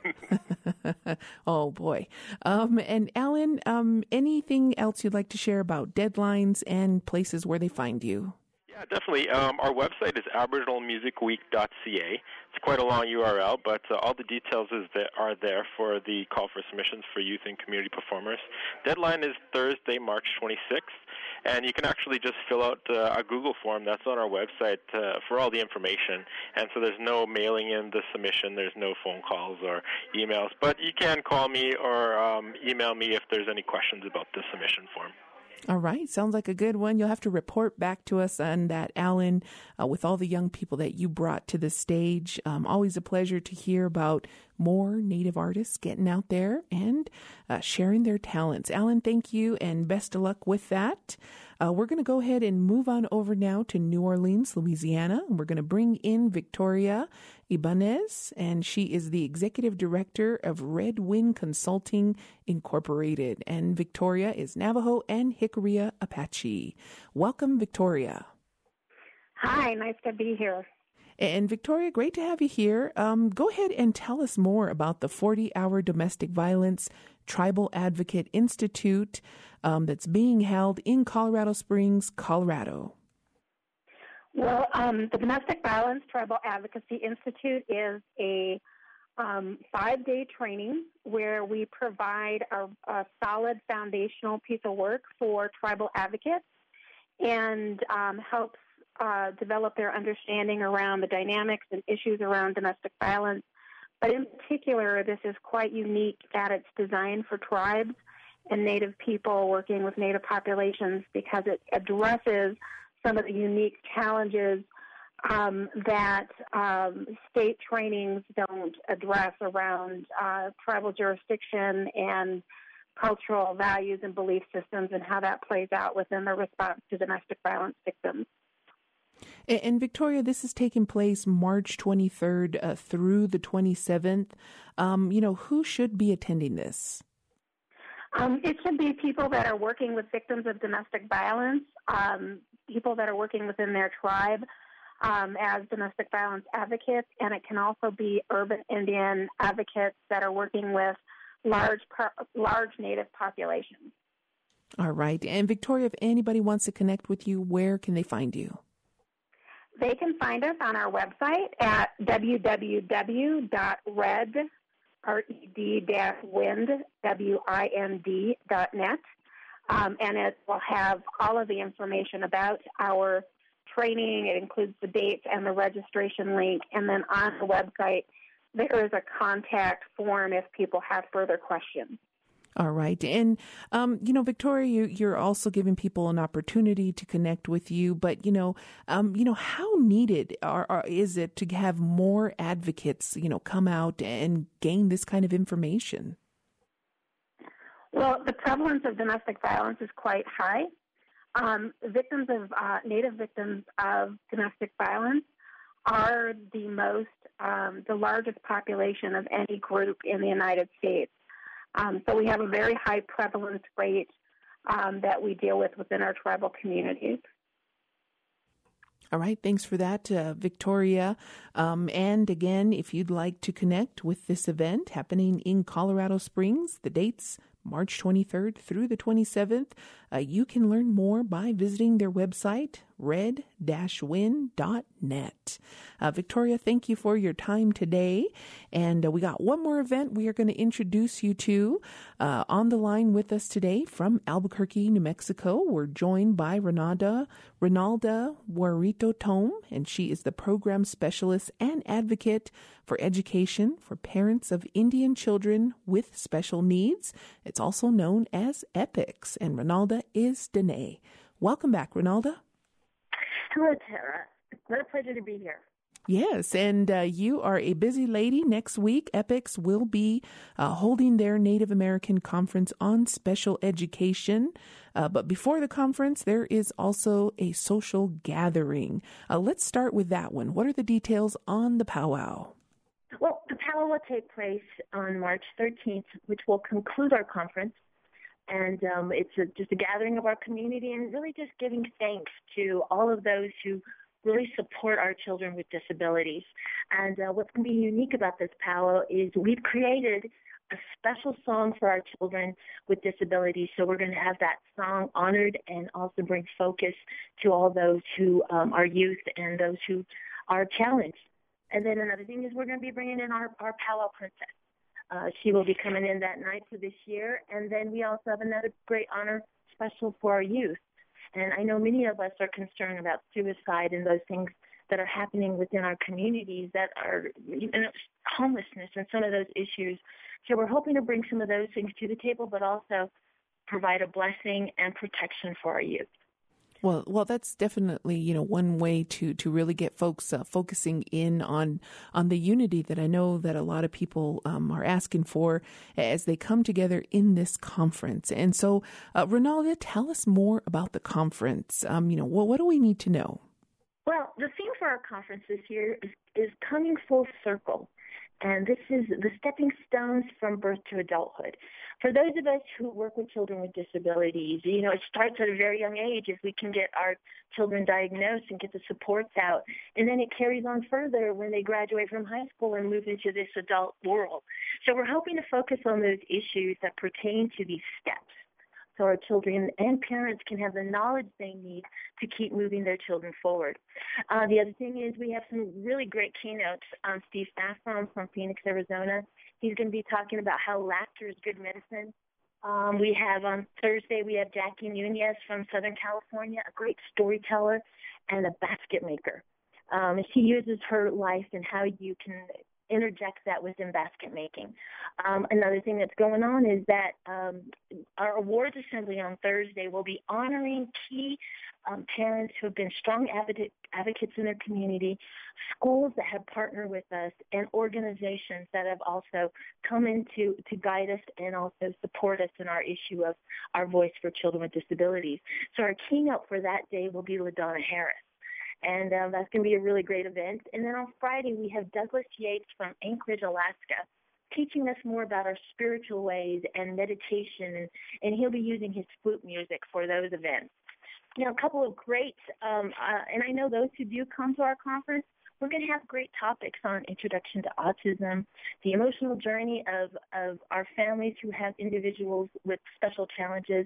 [SPEAKER 1] Oh, boy. And Alan, anything else you'd like to share about deadlines and places where they find you?
[SPEAKER 3] Yeah, definitely. Our website is aboriginalmusicweek.ca. It's quite a long URL, but all the details are there for the call for submissions for youth and community performers. Deadline is Thursday, March 26th, and you can actually just fill out a Google form that's on our website for all the information. And so there's no mailing in the submission, there's no phone calls or emails, but you can call me or email me if there's any questions about the submission form.
[SPEAKER 1] All right. Sounds like a good one. You'll have to report back to us on that, Alan, with all the young people that you brought to the stage. Always a pleasure to hear about more Native artists getting out there and sharing their talents. Alan, thank you and best of luck with that. We're going to go ahead and move on over now to New Orleans, Louisiana. And we're going to bring in Victoria Ibanez, and she is the executive director of Red Wind Consulting Incorporated. And Victoria is Navajo and Jicarilla Apache. Welcome, Victoria.
[SPEAKER 7] Hi, nice to be here.
[SPEAKER 1] And Victoria, great to have you here. Go ahead and tell us more about the 40-hour Domestic Violence Tribal Advocate Institute that's being held in Colorado Springs, Colorado.
[SPEAKER 7] Well, the Domestic Violence Tribal Advocacy Institute is a 5-day training where we provide a solid foundational piece of work for tribal advocates and helps develop their understanding around the dynamics and issues around domestic violence. But in particular, this is quite unique at its design for tribes and Native people working with Native populations because it addresses some of the unique challenges that state trainings don't address around tribal jurisdiction and cultural values and belief systems and how that plays out within the response to domestic violence victims.
[SPEAKER 1] And Victoria, this is taking place March 23rd through the 27th. Who should be attending this?
[SPEAKER 7] It should be people that are working with victims of domestic violence, people that are working within their tribe as domestic violence advocates, and it can also be urban Indian advocates that are working with large Native populations.
[SPEAKER 1] All right. And Victoria, if anybody wants to connect with you, where can they find you?
[SPEAKER 7] They can find us on our website at www.redwinconsulting.org. red-wind, WIND.net. And it will have all of the information about our training. It includes the dates and the registration link. And then on the website, there is a contact form if people have further questions.
[SPEAKER 1] All right. And, Victoria, you're also giving people an opportunity to connect with you. But, how needed is it to have more advocates, come out and gain this kind of information?
[SPEAKER 7] Well, the prevalence of domestic violence is quite high. Native victims of domestic violence are the largest population of any group in the United States. So we have a very high prevalence rate that we deal with within our tribal communities.
[SPEAKER 1] All right. Thanks for that, Victoria. And again, if you'd like to connect with this event happening in Colorado Springs, the dates March 23rd through the 27th, you can learn more by visiting their website, red-win.net. Victoria, thank you for your time today. And we got one more event we are going to introduce you to. On the line with us today from Albuquerque, New Mexico, we're joined by Rinalda Warito Tome, and she is the program specialist and advocate for education for parents of Indian children with special needs. It's also known as EPICS, and Rinalda is Danae. Welcome back, Rinalda.
[SPEAKER 9] Hello, Tara. What a pleasure to be here.
[SPEAKER 1] Yes, and you are a busy lady. Next week, EPICS will be holding their Native American Conference on Special Education. But before the conference, there is also a social gathering. Let's start with that one. What are the details on the powwow?
[SPEAKER 9] Well, the powwow will take place on March 13th, which will conclude our conference. And it's just a gathering of our community and really just giving thanks to all of those who really support our children with disabilities. And what's going to be unique about this powwow is we've created a special song for our children with disabilities. So we're going to have that song honored and also bring focus to all those who are youth and those who are challenged. And then another thing is we're going to be bringing in our powwow princess. She will be coming in that night for this year. And then we also have another great honor special for our youth. And I know many of us are concerned about suicide and those things that are happening within our communities that are homelessness and some of those issues. So we're hoping to bring some of those things to the table, but also provide a blessing and protection for our youth.
[SPEAKER 1] Well, that's definitely, one way to really get folks focusing in on the unity that I know that a lot of people are asking for as they come together in this conference. And so, Rinalda, tell us more about the conference. What do we need to know?
[SPEAKER 9] Well, the theme for our conference this year is coming full circle. And this is the stepping stones from birth to adulthood. For those of us who work with children with disabilities, it starts at a very young age if we can get our children diagnosed and get the supports out. And then it carries on further when they graduate from high school and move into this adult world. So we're hoping to focus on those issues that pertain to these steps, so our children and parents can have the knowledge they need to keep moving their children forward. The other thing is we have some really great keynotes. Steve Saffron from Phoenix, Arizona. He's going to be talking about how laughter is good medicine. We have on Thursday, we have Jackie Nunez from Southern California, a great storyteller and a basket maker. She uses her life and how you can interject that within basket making. Another thing that's going on is that our awards assembly on Thursday will be honoring key parents who have been strong advocates in their community, schools that have partnered with us, and organizations that have also come in to guide us and also support us in our issue of our voice for children with disabilities. So our keynote for that day will be LaDonna Harris. And that's going to be a really great event. And then on Friday, we have Douglas Yates from Anchorage, Alaska, teaching us more about our spiritual ways and meditation. And he'll be using his flute music for those events. A couple of great, and I know those who do come to our conference, we're going to have great topics on introduction to autism, the emotional journey of our families who have individuals with special challenges,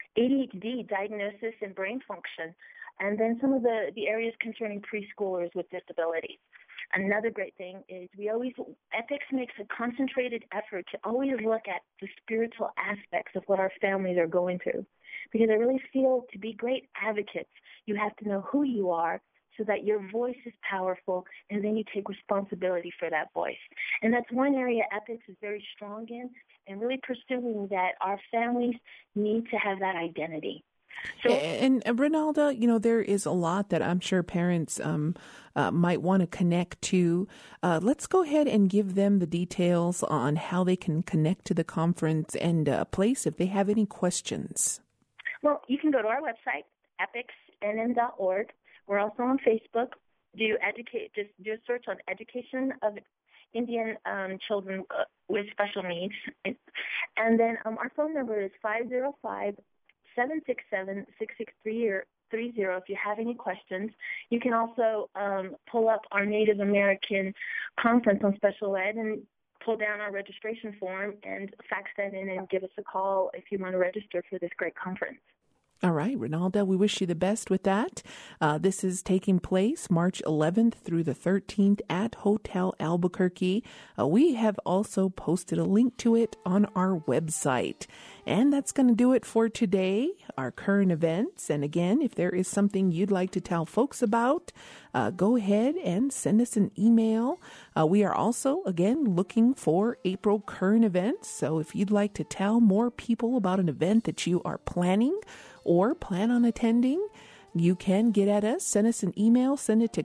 [SPEAKER 9] ADHD diagnosis and brain function, and then some of the areas concerning preschoolers with disabilities. Another great thing is EPICS makes a concentrated effort to always look at the spiritual aspects of what our families are going through. Because I really feel to be great advocates, you have to know who you are so that your voice is powerful, and then you take responsibility for that voice. And that's one area EPICS is very strong in, and really pursuing that our families need to have that identity. So,
[SPEAKER 1] and Rinalda, there is a lot that I'm sure parents might want to connect to. Let's go ahead and give them the details on how they can connect to the conference and place if they have any questions.
[SPEAKER 9] Well, you can go to our website, epicsnm.org. We're also on Facebook. Just do a search on education of Indian children with special needs. And then our phone number is 505-767-6630 if you have any questions. You can also pull up our Native American Conference on Special Ed and pull down our registration form and fax that in and give us a call if you want to register for this great conference.
[SPEAKER 1] All right, Rinalda, we wish you the best with that. This is taking place March 11th through the 13th at Hotel Albuquerque. We have also posted a link to it on our website. And that's going to do it for today, our current events. And again, if there is something you'd like to tell folks about, go ahead and send us an email. We are also, again, looking for April current events. So if you'd like to tell more people about an event that you are planning or plan on attending, you can get at us, send us an email, send it to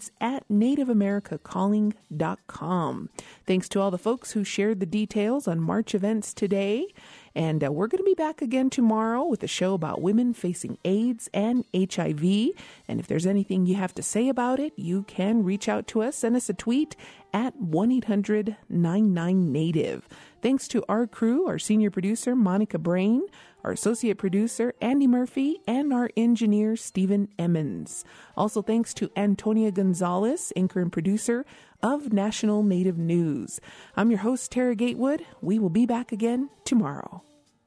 [SPEAKER 1] comments@nativeamericacalling.com. Thanks to all the folks who shared the details on March events today. And we're going to be back again tomorrow with a show about women facing AIDS and HIV. And if there's anything you have to say about it, you can reach out to us, send us a tweet at 1-800-99-NATIVE. Thanks to our crew, our senior producer, Monica Brain, our associate producer, Andy Murphy, and our engineer, Stephen Emmons. Also thanks to Antonia Gonzalez, anchor and producer of National Native News. I'm your host, Tara Gatewood. We will be back again tomorrow.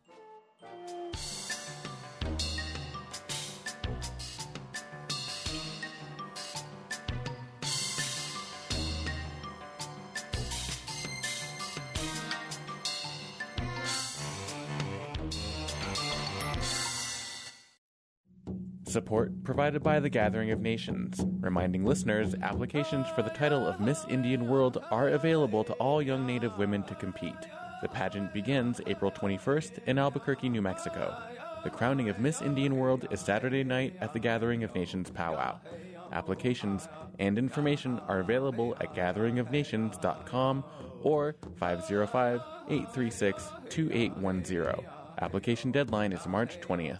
[SPEAKER 8] Support provided by the Gathering of Nations, reminding listeners applications for the title of Miss Indian World are available to all young Native women to compete. The pageant begins April 21st in Albuquerque, New Mexico. The crowning of Miss Indian World is Saturday night at the Gathering of Nations powwow. Applications and information are available at gatheringofnations.com or 505-836-2810. Application deadline is March 20th.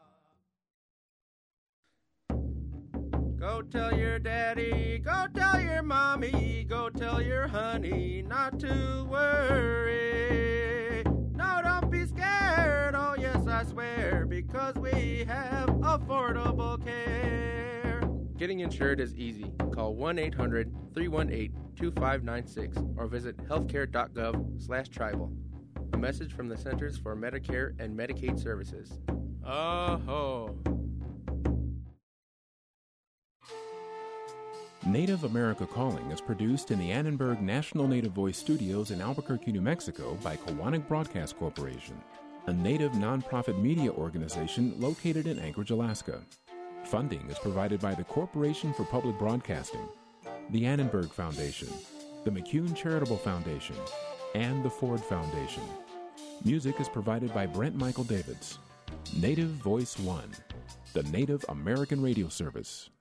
[SPEAKER 10] Go tell your daddy, go tell your mommy, go tell your honey not to worry. No, don't be scared, oh yes I swear, because we have affordable care. Getting insured is easy. Call 1-800-318-2596 or visit healthcare.gov/tribal. A message from the Centers for Medicare and Medicaid Services. Oh-ho.
[SPEAKER 11] Native America Calling is produced in the Annenberg National Native Voice Studios in Albuquerque, New Mexico by Kowanik Broadcast Corporation, a Native nonprofit media organization located in Anchorage, Alaska. Funding is provided by the Corporation for Public Broadcasting, the Annenberg Foundation, the McCune Charitable Foundation, and the Ford Foundation. Music is provided by Brent Michael Davids. Native Voice One, the Native American Radio Service.